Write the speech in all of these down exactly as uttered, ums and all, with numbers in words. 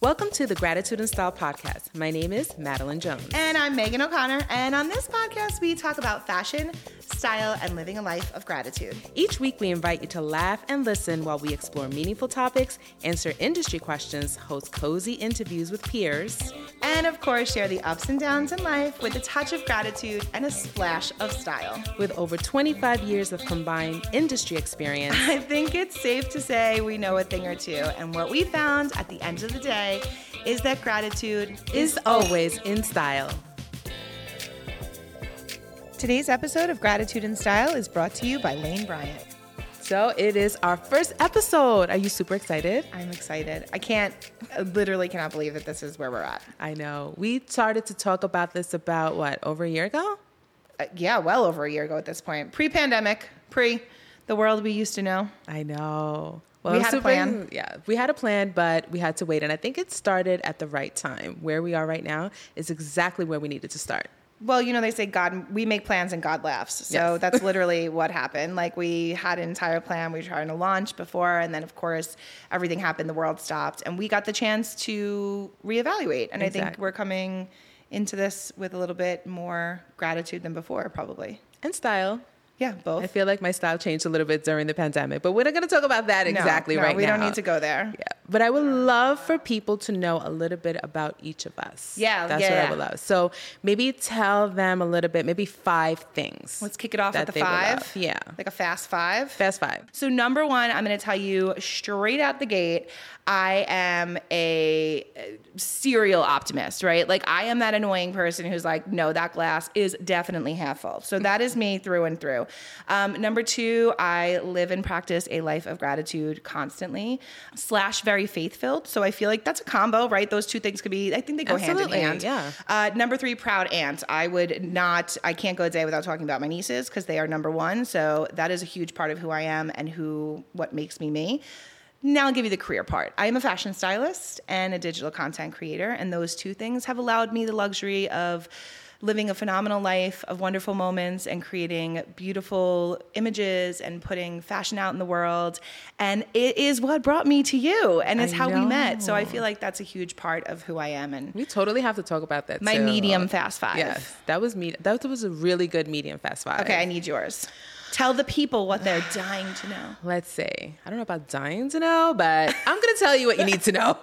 Welcome to the Gratitude and Style podcast. My name is Madeline Jones. And I'm Megan O'Connor. And on this podcast, we talk about fashion, style, and living a life of gratitude. Each week, we invite you to laugh and listen while we explore meaningful topics, answer industry questions, host cozy interviews with peers, and of course, share the ups and downs in life with a touch of gratitude and a splash of style. With over twenty-five years of combined industry experience, I think it's safe to say we know a thing or two. And what we found at the end of the day is that gratitude is always in style. Today's episode of Gratitude and Style is brought to you by Lane Bryant. So it is our first episode. Are you super excited? I'm excited. I can't, I literally cannot believe that this is where we're at. I know. We started to talk about this about, what, over a year ago? Uh, yeah, well over a year ago at this point. Pre-pandemic, pre the world we used to know. I know. Well, we had super, a plan. Yeah, we had a plan, but we had to wait. And I think it started at the right time. Where we are right now is exactly where we needed to start. Well, you know, they say God, we make plans and God laughs. So yes. That's literally what happened. Like, we had an entire plan. We were trying to launch before. And then, of course, everything happened. The world stopped. And we got the chance to reevaluate. And exactly. I think we're coming into this with a little bit more gratitude than before, probably. And style. Yeah, both. I feel like my style changed a little bit during the pandemic, but we're not going to talk about that exactly no, no, right we now. We don't need to go there. Yeah, but I would love for people to know a little bit about each of us. Yeah, that's yeah, what yeah. I would love. So maybe tell them a little bit, maybe five things. Let's kick it off at the five. Yeah, like a fast five. Fast five. So number one, I'm going to tell you straight out the gate, I am a serial optimist, right? Like, I am that annoying person who's like, no, that glass is definitely half full. So that is me through and through. Um, number two, I live and practice a life of gratitude constantly, slash very faith-filled. So I feel like that's a combo, right? Those two things could be, I think they go Absolutely, hand in hand. Yeah. Uh, number three, proud aunt. I would not, I can't go a day without talking about my nieces because they are number one. So that is a huge part of who I am and who, what makes me me. Now I'll give you the career part. I am a fashion stylist and a digital content creator, and those two things have allowed me the luxury of living a phenomenal life of wonderful moments and creating beautiful images and putting fashion out in the world. And it is what brought me to you, and it's I how know. we met. So I feel like that's a huge part of who I am. And we totally have to talk about that my too. medium fast five. Yes, that was me. That was a really good medium fast five. Okay, I need yours. Tell the people what they're dying to know. Let's see. I don't know about dying to know, but I'm going to tell you what you need to know.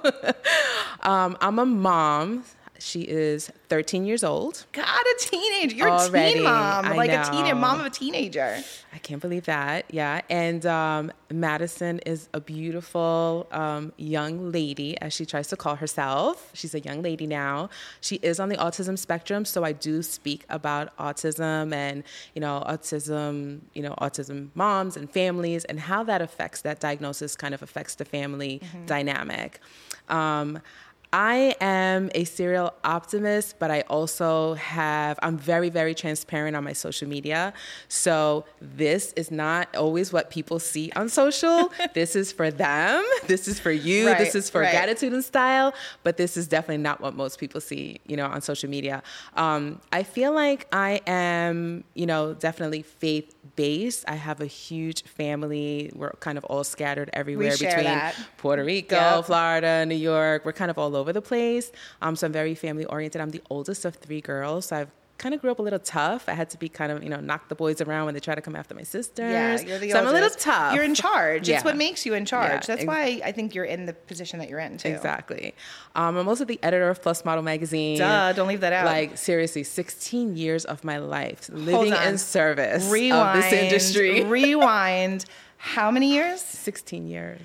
um, I'm a mom. She is thirteen years old. God, a teenager. You're Already, a teen mom. I like know. a teen mom of a teenager. I can't believe that. Yeah. And um, Madison is a beautiful um, young lady, as she tries to call herself. She's a young lady now. She is on the autism spectrum. So I do speak about autism and, you know, autism, you know, autism moms and families and how that affects, that diagnosis kind of affects the family mm-hmm. dynamic. Um, I am a serial optimist, but I also have, I'm very, very transparent on my social media. So this is not always what people see on social. This is for them. This is for you. Right, this is for right. gratitude and style. But this is definitely not what most people see, you know, on social media. Um, I feel like I am, you know, definitely faith-based. I have a huge family. We're kind of all scattered everywhere we share between that. Puerto Rico, yep. Florida, New York. We're kind of all over the place. Um, so I'm very family oriented. I'm the oldest of three girls. So I've kind of grew up a little tough. I had to be kind of, you know, knock the boys around when they try to come after my sisters. Yeah, you're the so oldest. I'm a little tough. You're in charge. Yeah. It's what makes you in charge. Yeah, That's ex- why I think you're in the position that you're in, too. Exactly. Um, I'm also the editor of Plus Model Magazine. Duh, don't leave that out. Like, seriously, sixteen years of my life living in service Rewind, of this industry. Rewind. How many years? sixteen years.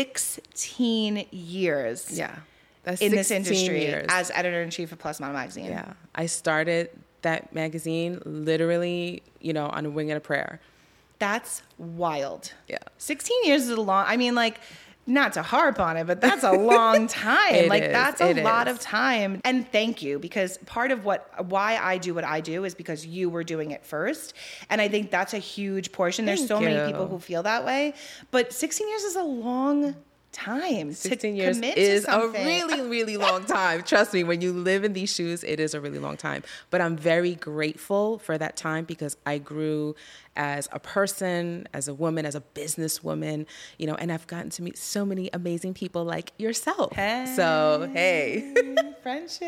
sixteen years. Yeah. That's in this industry years. as editor-in-chief of Plus Model Magazine. Yeah. I started that magazine literally, you know, on a wing and a prayer. That's wild. Yeah. sixteen years is a long, I mean, like, not to harp on it, but that's a long time. It like is, that's a it lot is. of time. And thank you, because part of what, why I do what I do is because you were doing it first. And I think that's a huge portion. There's Thank so you. many people who feel that way, but sixteen years is a long time. sixteen to years commit is to something. a really, really long time. Trust me, when you live in these shoes, it is a really long time. But I'm very grateful for that time because I grew as a person, as a woman, as a businesswoman, you know, and I've gotten to meet so many amazing people like yourself. Hey, so, hey. friendship.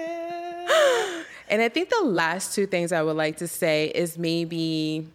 And I think the last two things I would like to say is maybe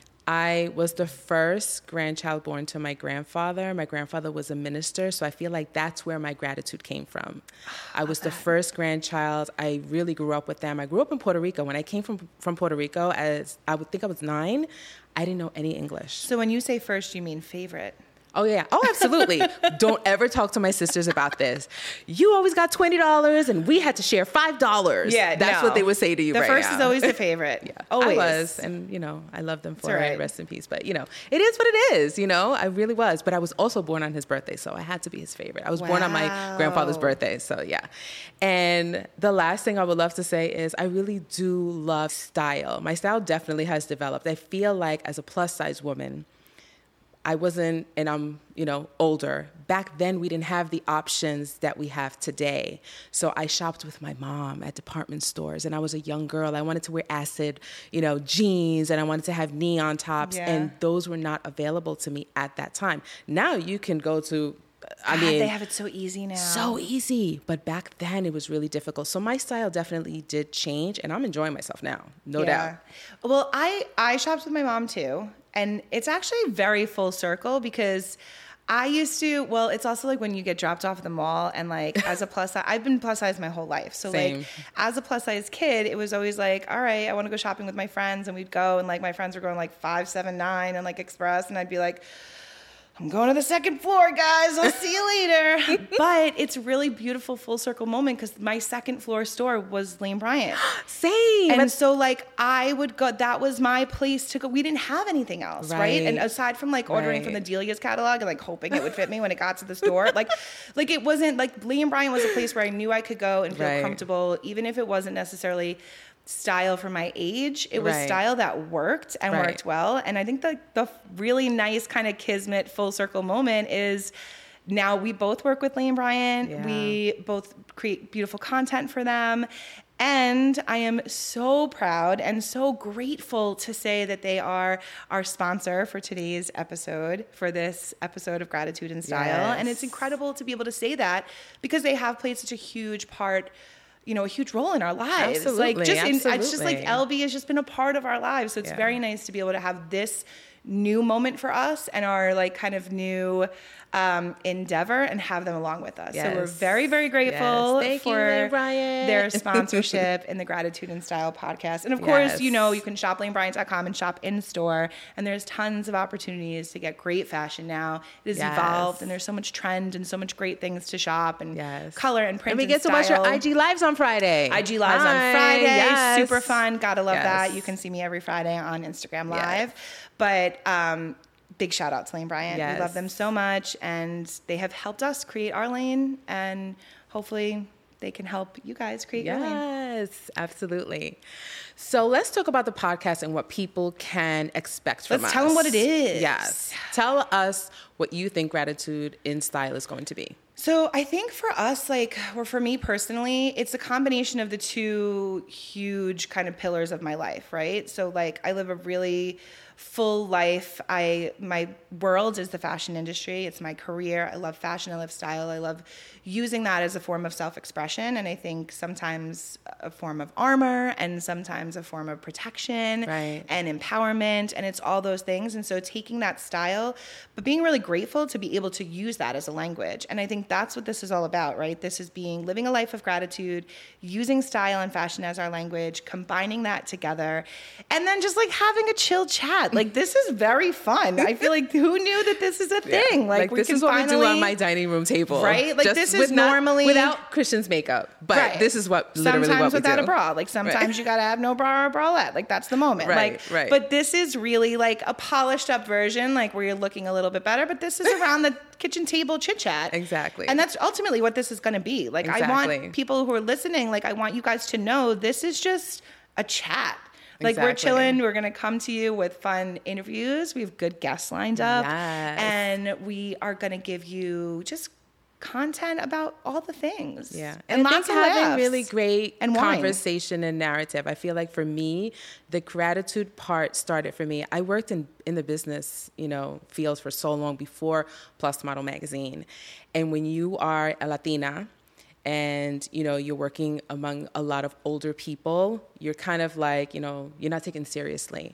I was the first grandchild born to my grandfather. My grandfather was a minister, so I feel like that's where my gratitude came from. I was the first grandchild. I really grew up with them. I grew up in Puerto Rico. When I came from, from Puerto Rico, as I would think I was nine, I didn't know any English. So when you say first, you mean favorite? Oh, yeah. Oh, absolutely. Don't ever talk to my sisters about this. You always got twenty dollars and we had to share five dollars. Yeah, That's no. what they would say to you the right first now. is always the favorite. Yeah, always. I was. And, you know, I love them for It's all it. right. Rest in peace. But, you know, it is what it is. You know, I really was. But I was also born on his birthday, so I had to be his favorite. I was born on my Wow. grandfather's birthday. So, yeah. And the last thing I would love to say is I really do love style. My style definitely has developed. I feel like as a plus size woman, I wasn't, and I'm, you know, older. Back then, we didn't have the options that we have today. So I shopped with my mom at department stores, and I was a young girl. I wanted to wear acid, you know, jeans, and I wanted to have neon tops, Yeah. and those were not available to me at that time. Now you can go to, I God, mean, they have it so easy now. so easy. But back then, it was really difficult. So my style definitely did change, and I'm enjoying myself now, no doubt. Well, I I shopped with my mom too, and it's actually very full circle because I used to. Well, it's also like when you get dropped off at the mall, and like as a plus size, I've been plus size my whole life. So Same. like as a plus size kid, it was always like, all right, I want to go shopping with my friends, and we'd go, and like my friends were going like five, seven, nine, and like Express, and I'd be like, I'm going to the second floor, guys. I'll see you later. But it's a really beautiful full circle moment because my second floor store was Lane Bryant. Same. And so like I would go, that was my place to go. We didn't have anything else, right? Right. And aside from like ordering Right. from the Delia's catalog and like hoping it would fit me when it got to the store, like, like it wasn't like Lane Bryant was a place where I knew I could go and feel Right. comfortable, even if it wasn't necessarily style for my age. It was Right. style that worked and Right. worked well. And I think the the really nice kind of kismet full circle moment is now we both work with Lane Bryant. Yeah. We both create beautiful content for them. And I am so proud and so grateful to say that they are our sponsor for today's episode, for this episode of Gratitude and Style. Yes. And it's incredible to be able to say that because they have played such a huge part, you know, a huge role in our lives. Absolutely, Like just in, it's just like absolutely. L B has just been a part of our lives. So it's Yeah. very nice to be able to have this new moment for us and our like kind of new um, endeavor and have them along with us. So we're Yes. very, very grateful Yes. Thank you, for Lane Bryant. their sponsorship in the Gratitude and Style podcast. And of course, Yes. you know, you can shop lane bryant dot com and shop in store. And there's tons of opportunities to get great fashion now. It has Yes. evolved and there's so much trend and so much great things to shop and Yes. color and print And we and get to watch your style. I G Lives on Friday. I G Lives Hi. on Friday. Yes. Super fun. Gotta love Yes. that. You can see me every Friday on Instagram Yes. Live. But um, big shout out to Lane Bryant. Yes. We love them so much. And they have helped us create our lane. And hopefully they can help you guys create your lane. Yes, absolutely. So let's talk about the podcast and what people can expect from us. Let's tell them what it is. Yes. Tell us what you think Gratitude in Style is going to be. So I think for us, like, or for me personally, it's a combination of the two huge kind of pillars of my life, right? So like I live a really full life. I my world is the fashion industry. It's my career. I love fashion. I love style. I love using that as a form of self-expression. And I think sometimes a form of armor and sometimes a form of protection Right. and empowerment. And it's all those things. And so taking that style, but being really grateful to be able to use that as a language. And I think that's what this is all about, right? This is being living a life of gratitude, using style and fashion as our language, combining that together, and then just like having a chill chat. Like this is very fun. I feel like who knew that this is a thing? Yeah. Like, we this can is what we do on finally- my dining room table. Right? Like, Just this is with not- normally- without Christian's makeup. But Right. this is what literally sometimes what we without do. a bra. Like sometimes Right. you gotta have no bra or bralette. Like that's the moment. Right, like, right. But this is really like a polished up version, like where you're looking a little bit better. But this is around the kitchen table chit chat. Exactly. And that's ultimately what this is going to be. Like I Exactly. want people who are listening. Like I want you guys to know this is just a chat. Like we're Exactly. chilling. We're going to come to you with fun interviews. We have good guests lined up. Yes. And we are going to give you just content about all the things. Yeah. And, And I lots think of having laughs. really great and wine. conversation and narrative. I feel like for me, the gratitude part started for me. I worked in, in the business, you know, fields for so long before Plus Model Magazine. And when you are a Latina and, you know, you're working among a lot of older people, you're kind of like, you know, you're not taken seriously.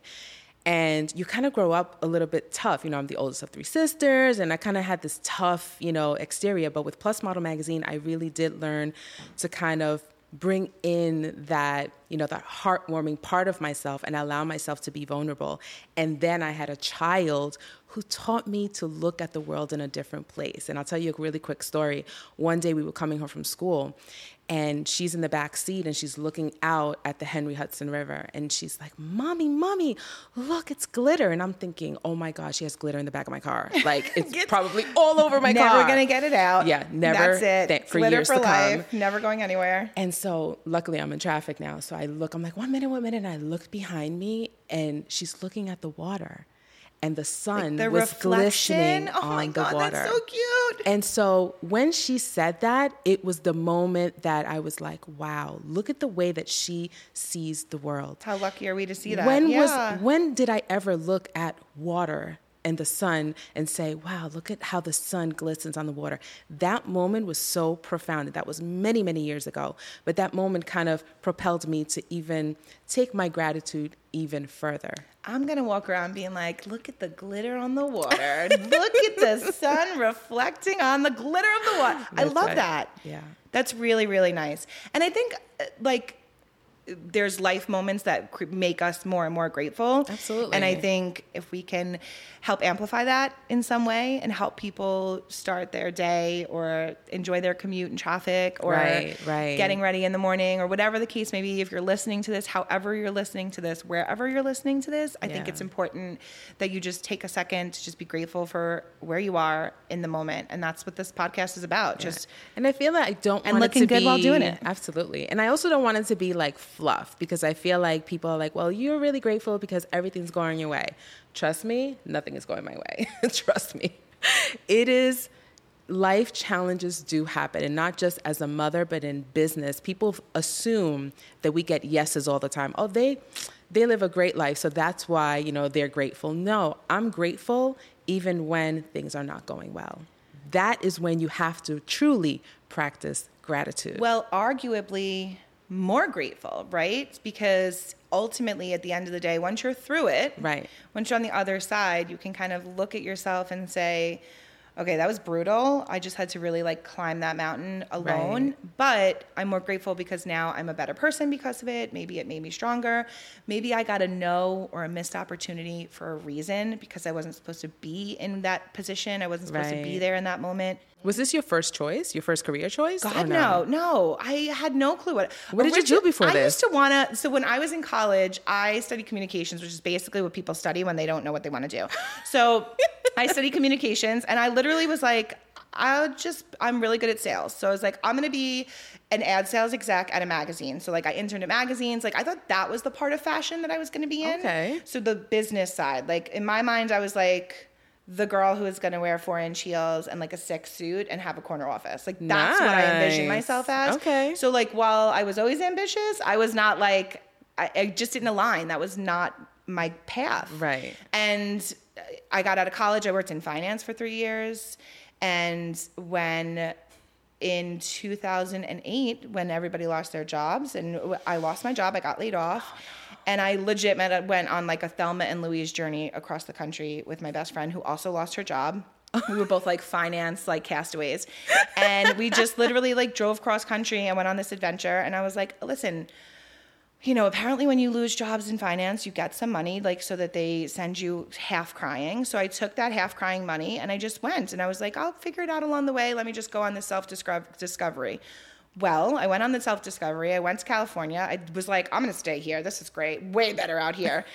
And you kind of grow up a little bit tough. You know, I'm the oldest of three sisters, and I kind of had this tough, you know, exterior. But with Plus Model Magazine, I really did learn to kind of bring in that, you know, that heartwarming part of myself and allow myself to be vulnerable. And then I had a child who taught me to look at the world in a different place. And I'll tell you a really quick story. One day we were coming home from school, and she's in the back seat and she's looking out at the Henry Hudson River. And she's like, Mommy, Mommy, look, it's glitter. And I'm thinking, oh my gosh, she has glitter in the back of my car. Like, it's probably all over my never car. Never going to get it out. Yeah, never. That's it. Th- for glitter years for to life. come. Never going anywhere. And so luckily I'm in traffic now. So I look, I'm like, one minute, one minute. And I looked behind me and she's looking at the water. And the sun Like the was reflection. glistening Oh my on God, the water. that's so cute. And so when she said that, it was the moment that I was like, wow, look at the way that she sees the world. How lucky are we to see that? When yeah. was when did I ever look at water and the sun and say, wow, look at how the sun glistens on the water? That moment was so profound. That was many, many years ago. But that moment kind of propelled me to even take my gratitude even further. I'm going to walk around being like, look at the glitter on the water. Look at the sun reflecting on the glitter of the water. I That's love right. that. Yeah. That's really, really nice. And I think, uh, like, there's life moments that cr- make us more and more grateful. Absolutely. And I think if we can help amplify that in some way and help people start their day or enjoy their commute in traffic or Right, right. getting ready in the morning or whatever the case may be, if you're listening to this, however you're listening to this, wherever you're listening to this, I think Yeah. it's important that you just take a second to just be grateful for where you are in the moment. And that's what this podcast is about. Yeah. Just and I feel that I don't and want it looking to good be while doing it. Absolutely. And I also don't want it to be like fluff, because I feel like people are like, well, you're really grateful because everything's going your way. Trust me, nothing is going my way. Trust me. It is, life challenges do happen, and not just as a mother, but in business. People assume that we get yeses all the time. Oh, they they live a great life, so that's why, you know, they're grateful. No, I'm grateful even when things are not going well. That is when you have to truly practice gratitude. Well, arguably more grateful, right? Because ultimately, at the end of the day, once you're through it, Right. once you're on the other side, you can kind of look at yourself and say, okay, that was brutal. I just had to really like climb that mountain alone. Right. But I'm more grateful because now I'm a better person because of it. Maybe it made me stronger. Maybe I got a no or a missed opportunity for a reason because I wasn't supposed to be in that position. I wasn't supposed to be Right. there in that moment. Was this your first choice, your first career choice? or God, no, no. I had no clue what. What did you do before I this? used to want to. So when I was in college, I studied communications, which is basically what people study when they don't know what they want to do. So I studied communications, and I literally was like, I just, I'm really good at sales. So I was like, I'm going to be an ad sales exec at a magazine. So like I interned at magazines. Like I thought that was the part of fashion that I was going to be in. Okay. So the business side, like in my mind, I was like the girl who is going to wear four inch heels and like a sick suit and have a corner office. Like that's what I envisioned Nice. myself as. Okay. So like while I was always ambitious, I was not like, I, I just didn't align. That was not my path. Right. And I got out of college. I worked in finance for three years. And when in two thousand eight, when everybody lost their jobs and I lost my job, I got laid off. Oh, no. And I legit met, went on like a Thelma and Louise journey across the country with my best friend who also lost her job. We were both like finance, like castaways. And we just literally like drove cross country and went on this adventure. And I was like, listen, you know, apparently when you lose jobs in finance, you get some money, like so that they send you half crying. So I took that half crying money and I just went and I was like, I'll figure it out along the way. Let me just go on this self-discovery. Well, I went on the self-discovery. I went to California. I was like, I'm going to stay here. This is great. Way better out here.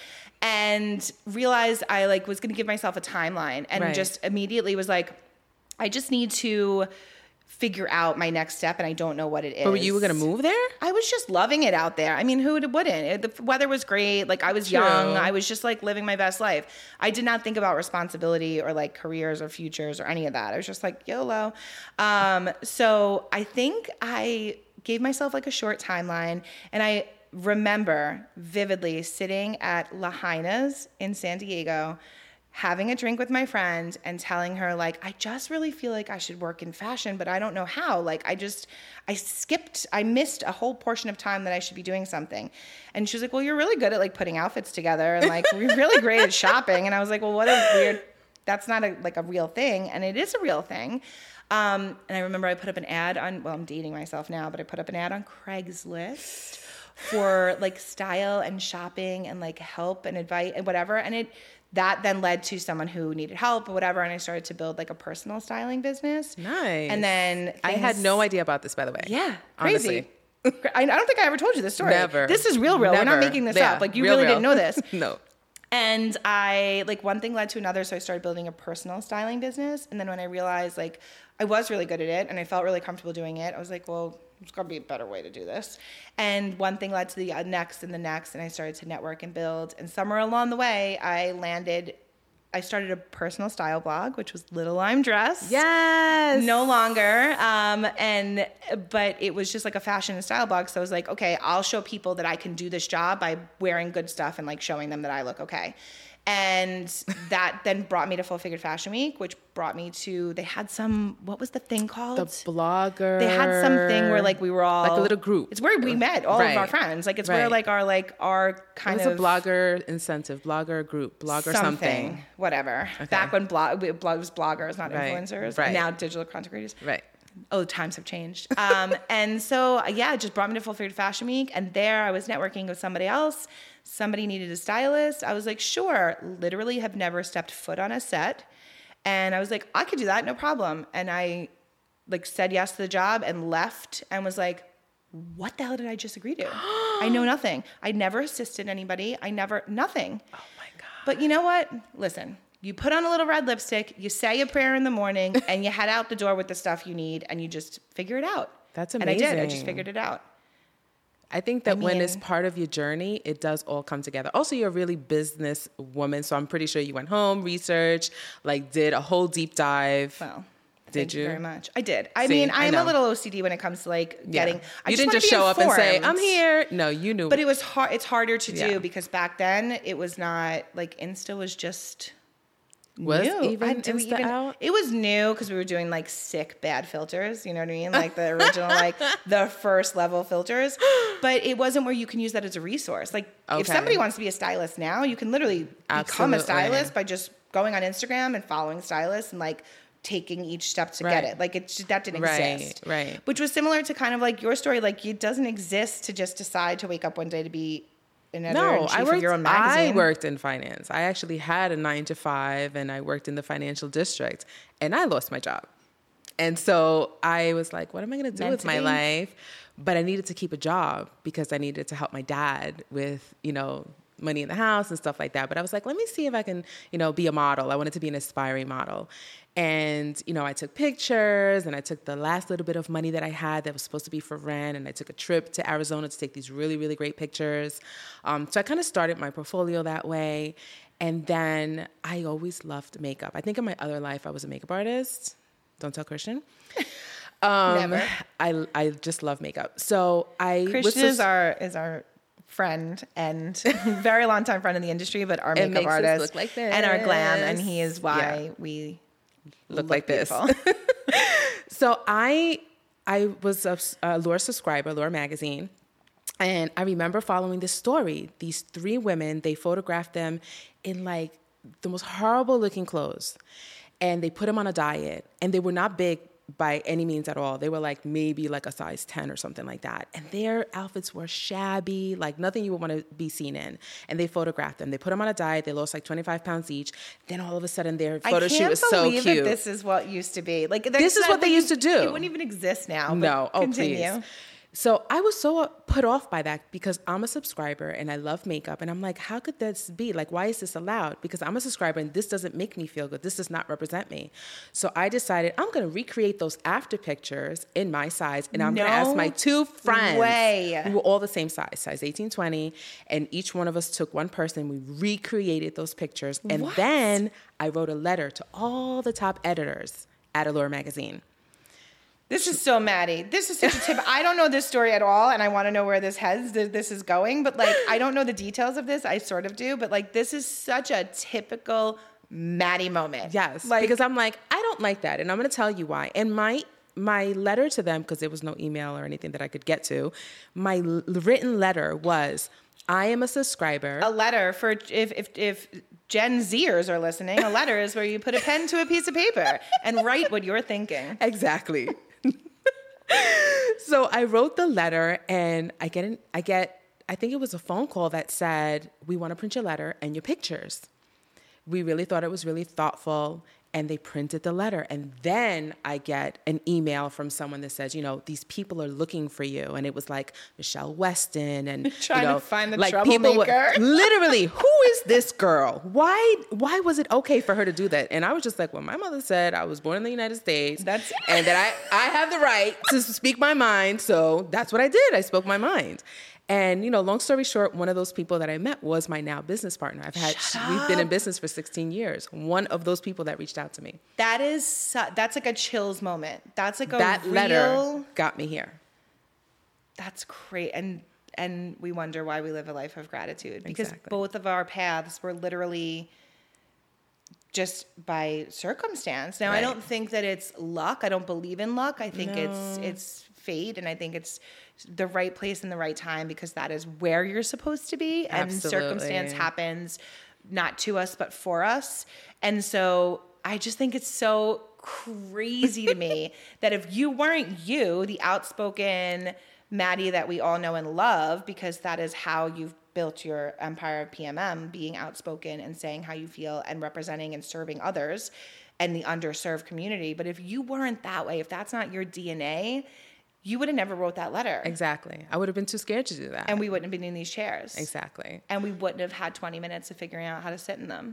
And realized I like was going to give myself a timeline and Right. just immediately was like, I just need to figure out my next step, and I don't know what it is. But you were going to move there? I was just loving it out there. I mean, who wouldn't? It, the weather was great. Like, I was True. young. I was just like living my best life. I did not think about responsibility or like careers or futures or any of that. I was just like YOLO. Um, so I think I gave myself like a short timeline, and I remember vividly sitting at Lahaina's in San Diego, having a drink with my friend and telling her, like, I just really feel like I should work in fashion, but I don't know how. Like, I just, I skipped, I missed a whole portion of time that I should be doing something. And she was like, well, you're really good at like putting outfits together, and like, we're really great at shopping. And I was like, well, what a weird, that's not a, like a real thing. And it is a real thing. Um, and I remember I put up an ad on, well, I'm dating myself now, but I put up an ad on Craigslist for like style and shopping and like help and advice and whatever. And it, that then led to someone who needed help or whatever. And I started to build like a personal styling business. Nice. And then I things, had no idea about this, by the way. Yeah. Crazy. Honestly. I, I don't think I ever told you this story. Never. This is real, real. Never. We're not making this Yeah, up. Like, you real, really real. didn't know this. No. And I, like, one thing led to another. So I started building a personal styling business. And then when I realized, like, I was really good at it and I felt really comfortable doing it, I was like, well, there's got to be a better way to do this. And one thing led to the next and the next. And I started to network and build. And somewhere along the way, I landed, I started a personal style blog, which was Little Lime Dress. Yes. No longer. Um, and, but it was just like a fashion and style blog. So I was like, okay, I'll show people that I can do this job by wearing good stuff and like showing them that I look okay. And that then brought me to Full Figured Fashion Week, which brought me to, they had some, what was the thing called? The blogger. They had something where like we were all. Like a little group. It's where we met all Right. of our friends. Like, it's Right. where like our, like our kind It was of. a blogger incentive, blogger group, blogger something. Whatever. Okay. Back when blog, it was bloggers, not Right. influencers. Right. Now digital content creators. Right. Oh, the times have changed. Um, and so, yeah, it just brought me to Full Figured Fashion Week. And there I was networking with somebody else. Somebody needed a stylist. I was like, sure. Literally have never stepped foot on a set. And I was like, I could do that, no problem. And I like said yes to the job and left and was like, what the hell did I just agree to? I know nothing. I never assisted anybody. I never, nothing. Oh my God. But you know what? Listen. You put on a little red lipstick, you say a prayer in the morning, and you head out the door with the stuff you need, and you just figure it out. That's And I did. I just amazing. figured it out. I think that I when it's mean- part of your journey, it does all come together. Also, you're a really business woman, so I'm pretty sure you went home, researched, like did a whole deep dive. Well, Did thank you you? very much. I did. I See, mean, I I'm a know. little O C D when it comes to like getting. Yeah. I You didn't wanna just be show up and say, informed. I'm here. No, you knew. But it was hard. It's harder to do Yeah. because back then it was not like Insta was just. Was new. even I- did we Insta out? It was new because we were doing like sick bad filters. You know what I mean? Like the original, like the first level filters. But it wasn't where you can use that as a resource. Like if Okay. somebody wants to be a stylist now, you can literally become a Absolutely. stylist by just going on Instagram and following stylists and like taking each step to get Right. it. Like it's just, that didn't Right, exist. right. Which was similar to kind of like your story. Like it doesn't exist to just decide to wake up one day to be an editor No, in chief I of worked. your own I magazine. worked in finance. I actually had a nine to five, and I worked in the financial district, and I lost my job. And so I was like, "What am I going to do Meant with to my be. life?" But I needed to keep a job because I needed to help my dad with, you know, money in the house and stuff like that. But I was like, let me see if I can, you know, be a model. I wanted to be an aspiring model. And, you know, I took pictures and I took the last little bit of money that I had that was supposed to be for rent. And I took a trip to Arizona to take these really, really great pictures. Um, so I kind of started my portfolio that way. And then I always loved makeup. I think in my other life, I was a makeup artist. Don't tell Christian. Um, Never. I, I just love makeup. So I was Christian just- is our is our friend and very long time friend in the industry, but our makeup makes us artist look like and our glam, and this. he is why Yeah. we look, like this. beautiful. So I I was a, a Lure subscriber, Lure magazine, and I remember following this story. These three women, they photographed them in like the most horrible looking clothes, and they put them on a diet, and they were not big by any means at all. They were like maybe like a size ten or something like that. And their outfits were shabby, like nothing you would want to be seen in. And they photographed them. They put them on a diet. They lost like twenty-five pounds each. Then all of a sudden their photo I shoot can't was so believe cute. that this is what used to be. Like This is what they used to do. It wouldn't even exist now. but No, oh continue. please. So I was so put off by that because I'm a subscriber and I love makeup. And I'm like, how could this be? Like, why is this allowed? Because I'm a subscriber and this doesn't make me feel good. This does not represent me. So I decided I'm going to recreate those after pictures in my size. And I'm No going to ask my two friends way. who were all the same size, size eighteen, twenty. And each one of us took one person. We recreated those pictures. And What? then I wrote a letter to all the top editors at Allure magazine. This is so Maddie. This is such a tip. I don't know this story at all, and I want to know where this heads, this is going. But like, I don't know the details of this. I sort of do, but like, this is such a typical Maddie moment. Yes, like, because I'm like, I don't like that, and I'm going to tell you why. And my my letter to them, because there was no email or anything that I could get to, my l- written letter was, I am a subscriber. a letter for if if if Gen Zers are listening. A letter is where you put a pen to a piece of paper and write what you're thinking. Exactly. So I wrote the letter, and I get an, I get I think it was a phone call that said, we want to print your letter and your pictures. We really thought it was really thoughtful, and they printed the letter. And then I get an email from someone that says, you know, these people are looking for you. And it was like Michelle Weston and Trying you know, to find the like people were- troublemaker. literally, who is this girl? Why why was it okay for her to do that? And I was just like, well, my mother said I was born in the United States. That's- and that I, I have the right to speak my mind. So that's what I did. I spoke my mind. And, you know, long story short, one of those people that I met was my now business partner. I've had, Shut we've been in up. business for sixteen years. One of those people that reached out to me. That is su- that's like a chills moment. That's like a That real. letter got me here. That's great, and and we wonder why we live a life of gratitude because Exactly. both of our paths were literally just by circumstance. Now, I Right. don't think that it's luck. I don't believe in luck. I think it's No. it's fate, and I think it's the right place and the right time because that is where you're supposed to be, and Absolutely. circumstance happens not to us but for us. And so I just think it's so crazy to me that if you weren't you, the outspoken Maddie that we all know and love, because that is how you've built your empire of P M M, being outspoken and saying how you feel and representing and serving others and the underserved community. But if you weren't that way, if that's not your D N A, you would have never wrote that letter. Exactly. I would have been too scared to do that. And we wouldn't have been in these chairs. exactly. And we wouldn't have had twenty minutes of figuring out how to sit in them.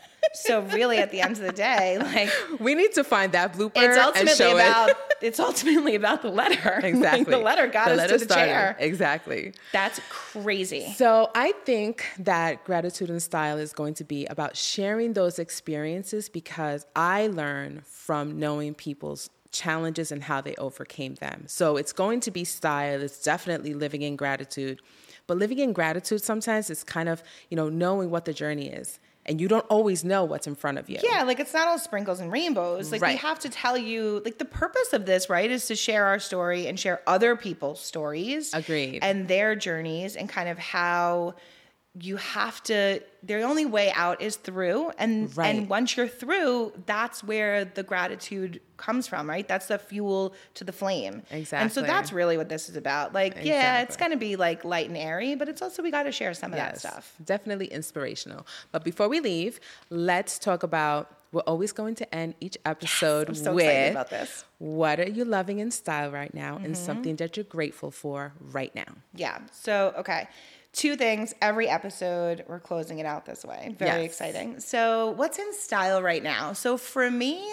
So really, at the end of the day, like We need to find that blooper it's and ultimately show about it. it's ultimately about the letter. Exactly. Like, the letter got The us letter to the started. chair. Exactly. That's crazy. So I think that gratitude and style is going to be about sharing those experiences because I learn from knowing people's challenges and how they overcame them. So it's going to be style. It's definitely living in gratitude. But living in gratitude sometimes is kind of, you know, knowing what the journey is. And you don't always know what's in front of you. Yeah, like it's not all sprinkles and rainbows. Like we Right. have to tell you, like the purpose of this, right, is to share our story and share other people's stories. Agreed. And their journeys and kind of how you have to, the only way out is through. And Right. and once you're through, that's where the gratitude comes from, right? That's the fuel to the flame. And so Exactly. that's really what this is about. Like, yeah, it's Exactly. going to be like light and airy, but it's also, we got to share some of that Yes, stuff. definitely inspirational. But before we leave, let's talk about, we're always going to end each episode I'm so with excited about this. what are you loving in style right now Mm-hmm. and something that you're grateful for right now. Yeah. So, okay. Two things every episode. We're closing it out this way. Very Yes. exciting. So, what's in style right now? So, for me,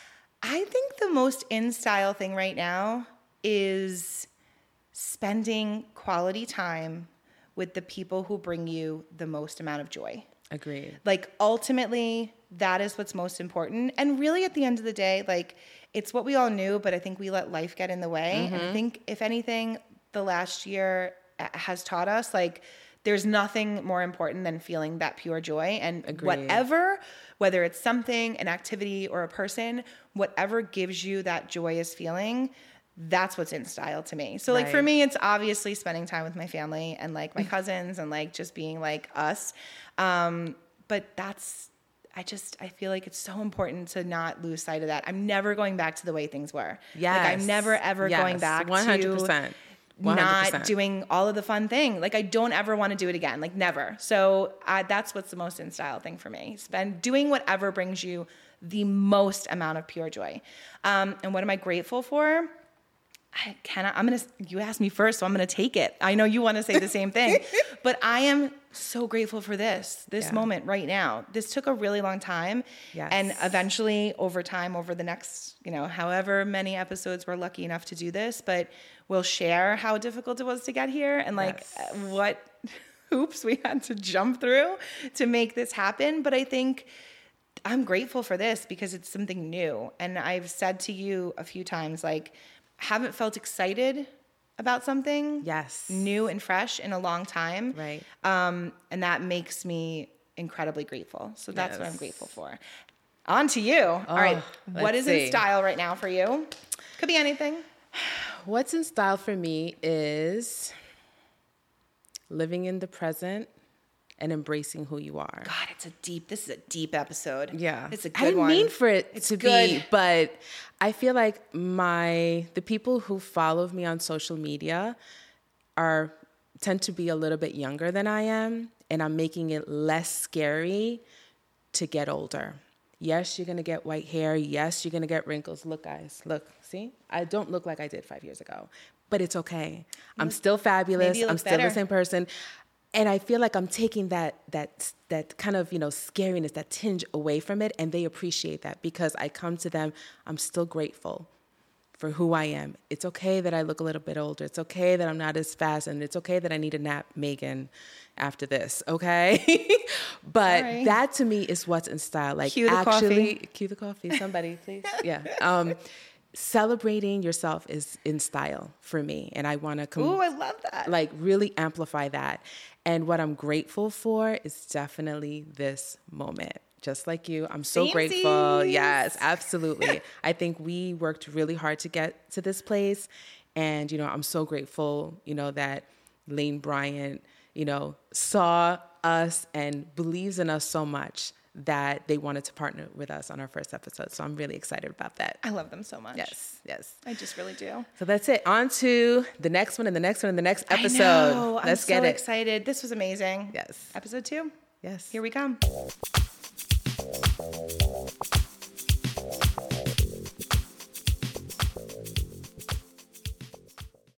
I think the most in style thing right now is spending quality time with the people who bring you the most amount of joy. Agreed. Like ultimately, that is what's most important. And really at the end of the day, like it's what we all knew, but I think we let life get in the way. And I think if anything, the last year has taught us like there's nothing more important than feeling that pure joy. And Agreed. whatever, whether it's something, an activity, or a person, whatever gives you that joyous feeling, that's what's in style to me. So like for Right. me, it's obviously spending time with my family and like my cousins and like just being like us. Um, but that's, I just, I feel like it's so important to not lose sight of that. I'm never going back to the way things were. Yes. Like I'm never ever Yes. going back one hundred percent. to one hundred percent. not doing all of the fun thing. Like I don't ever want to do it again. Like never. So I, that's what's the most in style thing for me. Spend doing whatever brings you the most amount of pure joy. Um, and what am I grateful for? I cannot, I'm going to, you asked me first, so I'm going to take it. I know you want to say the same thing, but I am so grateful for this, this yeah. moment right now. This took a really long time. Yes. And eventually over time, over the next, you know, however many episodes we're lucky enough to do this, but we'll share how difficult it was to get here and like yes. what hoops we had to jump through to make this happen. But I think I'm grateful for this because it's something new. And I've said to you a few times, like, haven't felt excited about something yes new and fresh in a long time. Right. Um, and that makes me incredibly grateful. So that's yes. what I'm grateful for. On to you. Oh, all right. What is see. in style right now for you? Could be anything. What's in style for me is living in the present and embracing who you are. God, it's a deep, this is a deep episode. Yeah. It's a good I didn't one. mean for it it's to good. be, but I feel like my, the people who follow me on social media are, tend to be a little bit younger than I am, and I'm making it less scary to get older. Yes, you're going to get white hair. Yes, you're going to get wrinkles. Look, guys, look, see, I don't look like I did five years ago, but it's okay. I'm still fabulous. I'm still better. the same person. And I feel like I'm taking that that that kind of, you know, scariness, that tinge away from it, and they appreciate that because I come to them, I'm still grateful for who I am. It's okay that I look a little bit older. It's okay that I'm not as fast, and it's okay that I need a nap, Megan, after this, okay? But Sorry. that to me is what's in style. Like cue the actually, coffee. Cue the coffee, somebody, please. Yeah. Um, celebrating yourself is in style for me, and I want to com- Ooh, I love that. like really amplify that. And what I'm grateful for is definitely this moment. Just like you, I'm so Samesies. grateful. Yes, absolutely. I think we worked really hard to get to this place. And, you know, I'm so grateful, you know, that Lane Bryant, you know, saw us and believes in us so much that they wanted to partner with us on our first episode. So I'm really excited about that. I love them so much. Yes, yes. I just really do. So that's it. On to the next one and the next one and the next episode. I know. Let's I'm get so it. excited. This was amazing. Yes. Episode two. Yes. Here we come.